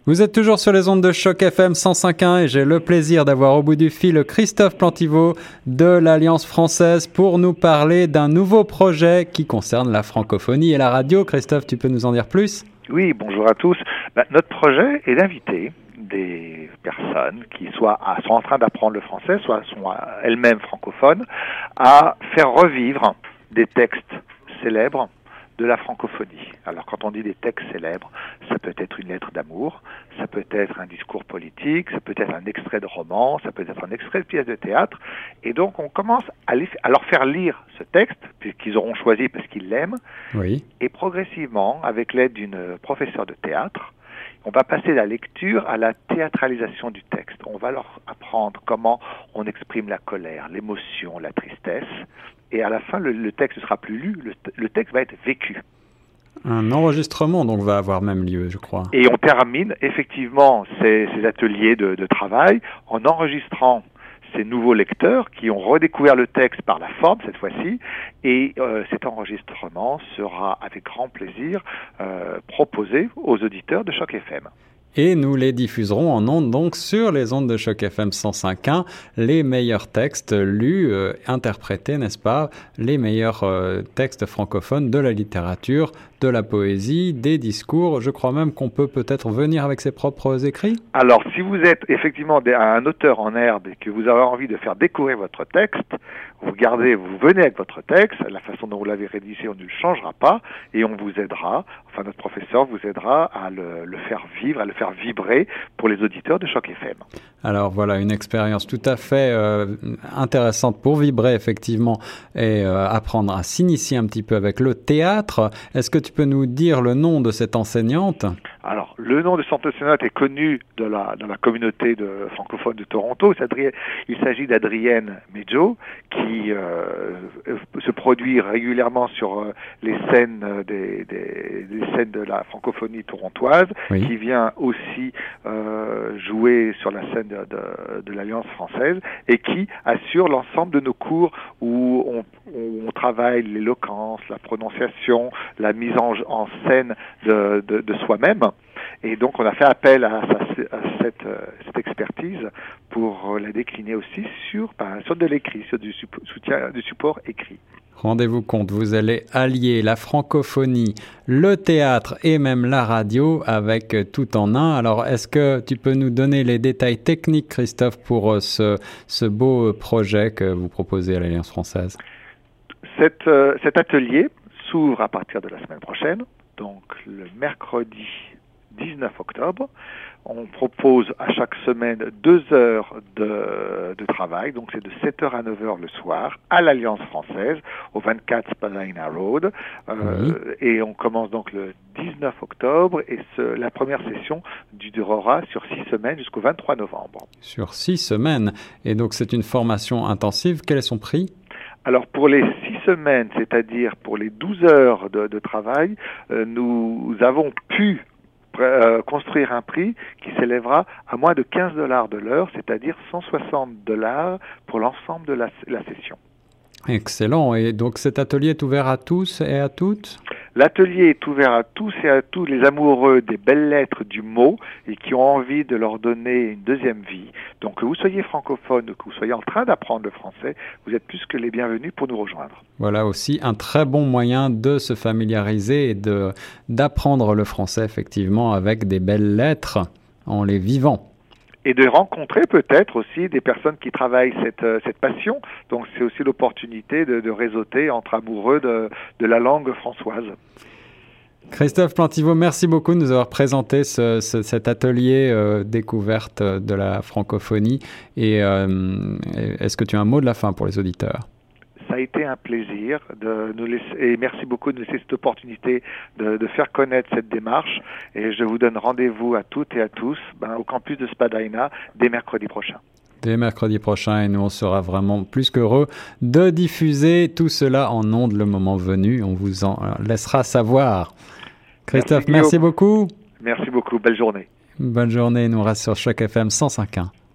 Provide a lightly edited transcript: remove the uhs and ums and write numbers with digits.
Vous êtes toujours sur les ondes de Choc FM 105.1 et j'ai le plaisir d'avoir au bout du fil Christophe Plantiveau de l'Alliance française pour nous parler d'un nouveau projet qui concerne la francophonie et la radio. Christophe, tu peux nous en dire plus ? Oui, bonjour à tous. Notre projet est d'inviter des personnes qui soit sont en train d'apprendre le français, soit sont elles-mêmes francophones, à faire revivre des textes célèbres de la francophonie. Alors quand on dit des textes célèbres, ça peut être une lettre d'amour, ça peut être un discours politique, ça peut être un extrait de roman, ça peut être un extrait de pièce de théâtre, et donc on commence à leur faire lire ce texte, puisqu'ils auront choisi parce qu'ils l'aiment, oui. Et progressivement, avec l'aide d'une professeure de théâtre, on va passer de la lecture à la théâtralisation du texte. On va leur apprendre comment on exprime la colère, l'émotion, la tristesse. Et à la fin, le texte ne sera plus lu, le texte va être vécu. Un enregistrement donc va avoir même lieu, je crois. Et on termine effectivement ces ateliers de travail en enregistrant ces nouveaux lecteurs qui ont redécouvert le texte par la forme cette fois-ci, et cet enregistrement sera avec grand plaisir proposé aux auditeurs de Choc FM. Et nous les diffuserons en ondes, donc sur les ondes de Choc FM 105.1, les meilleurs textes lus, interprétés, n'est-ce pas, les meilleurs textes francophones de la littérature, de la poésie, des discours. Je crois même qu'on peut peut-être venir avec ses propres écrits. Alors, si vous êtes effectivement un auteur en herbe et que vous avez envie de faire découvrir votre texte, vous venez avec votre texte, la façon dont vous l'avez rédigé, on ne le changera pas, et on vous aidera, enfin notre professeur vous aidera à le faire vivre, à le faire vibrer pour les auditeurs de Choc FM. Alors voilà, une expérience tout à fait intéressante pour vibrer effectivement et apprendre à s'initier un petit peu avec le théâtre. Est-ce que tu peux nous dire le nom de cette enseignante ? Alors, le nom de cette enseignante est connu dans la communauté francophone de Toronto. Il s'agit d'Adrienne Medjo, qui se produit régulièrement sur les scènes des scènes de la francophonie torontoise, oui. Qui vient aussi jouer sur la scène de l'Alliance française et qui assure l'ensemble de nos cours où on travaille l'éloquence, la prononciation, la mise en scène de soi-même. Et donc on a fait appel à cette expertise pour la décliner aussi sur de l'écrit, sur du support écrit. Rendez-vous compte, vous allez allier la francophonie, le théâtre et même la radio avec tout en un. Alors, est-ce que tu peux nous donner les détails techniques, Christophe, pour ce beau projet que vous proposez à l'Alliance française ? Cet atelier s'ouvre à partir de la semaine prochaine, donc le mercredi 19 octobre. On propose à chaque semaine 2 heures de travail, donc c'est de 7h à 9h le soir, à l'Alliance française, au 24 Spadina Road. Oui. Et on commence donc le 19 octobre, et la première session durera sur 6 semaines jusqu'au 23 novembre. Sur 6 semaines, et donc c'est une formation intensive. Quel est son prix ? Alors pour les 6 semaines, c'est-à-dire pour les 12 heures de travail, nous avons pu construire un prix qui s'élèvera à moins de $15 de l'heure, c'est-à-dire $160 pour l'ensemble de la session. Excellent. Et donc cet atelier est ouvert à tous et à toutes ? L'atelier est ouvert à tous et à tous les amoureux des belles lettres du mot et qui ont envie de leur donner une deuxième vie. Donc que vous soyez francophone ou que vous soyez en train d'apprendre le français, vous êtes plus que les bienvenus pour nous rejoindre. Voilà aussi un très bon moyen de se familiariser et d'apprendre le français effectivement avec des belles lettres en les vivant. Et de rencontrer peut-être aussi des personnes qui travaillent cette passion. Donc c'est aussi l'opportunité de réseauter entre amoureux de la langue françoise. Christophe Plantiveau, merci beaucoup de nous avoir présenté cet atelier découverte de la francophonie. Et est-ce que tu as un mot de la fin pour les auditeurs ? Ça a été un plaisir de nous laisser, et merci beaucoup de nous laisser cette opportunité de faire connaître cette démarche. Et je vous donne rendez-vous à toutes et à tous au campus de Spadina dès mercredi prochain. Dès mercredi prochain, et nous on sera vraiment plus qu'heureux de diffuser tout cela en ondes le moment venu. On vous en laissera savoir. Christophe, merci beaucoup. Merci beaucoup, belle journée. Bonne journée, nous reste sur Choc FM 105.1.